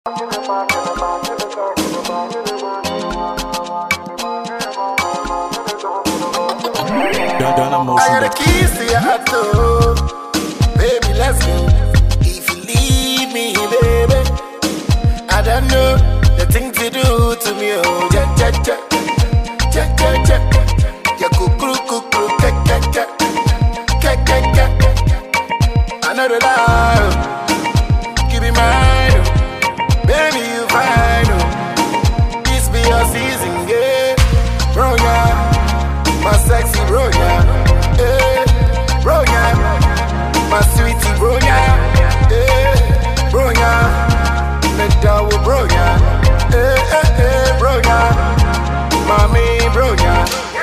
I got the keys to your heart, though. Baby, let's go. If you leave me, baby, I don't know the thing to do to me. Oh, ja, ja, ja, ja, ja, ja. Ya kukru, kukru, ka, ka, ka, ka, ka, ka. Another love, give me mine, oh. Baby, you fine, oh. This be your season, yeah. Bro, yeah, my sexy bro, yeah. Bro, yeah, my sweetie, bro, yeah, bro, yeah, let down with bro, yeah, bro, yeah, mommy, bro, yeah.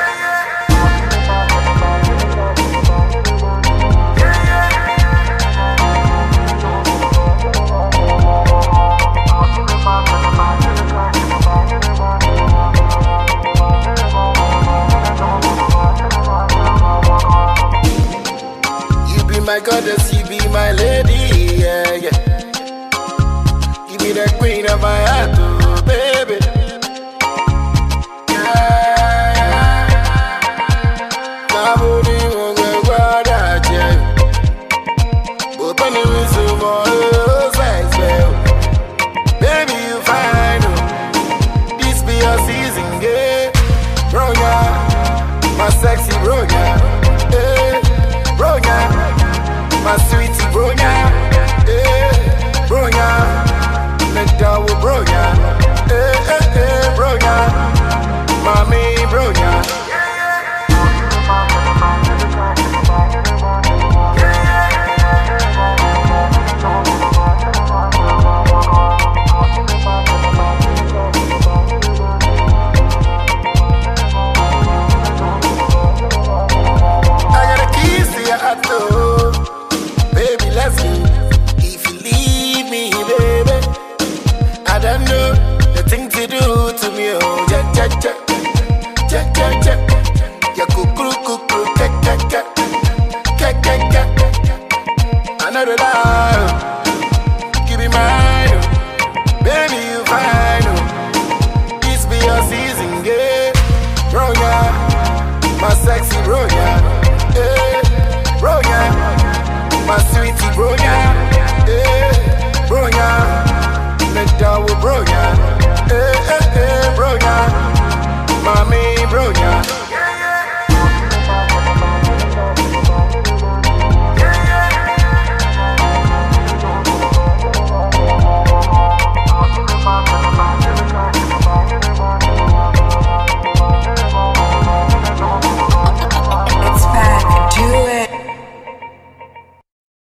My goddess, you be my lady, yeah, yeah. You be the queen of my heart, oh, baby. Yeah, yeah. Nobody won't go wild at you. But when you miss you more, size, baby, you fine, oh. This be your season, yeah. Bro, yeah, my sexy bro, yeah, bro, yeah. My sweetie bro, yeah, bro, yeah, let down with bro, yeah, bro, yeah, mommy, bro, yeah. I got the keys to your heart, though. If you leave me, baby, I don't know the thing to do to me. Oh, ja, ja, ja, ja, ja, ja. Ya kukru, kukru, ka, ka, ka, ka, ka, ka. Another life.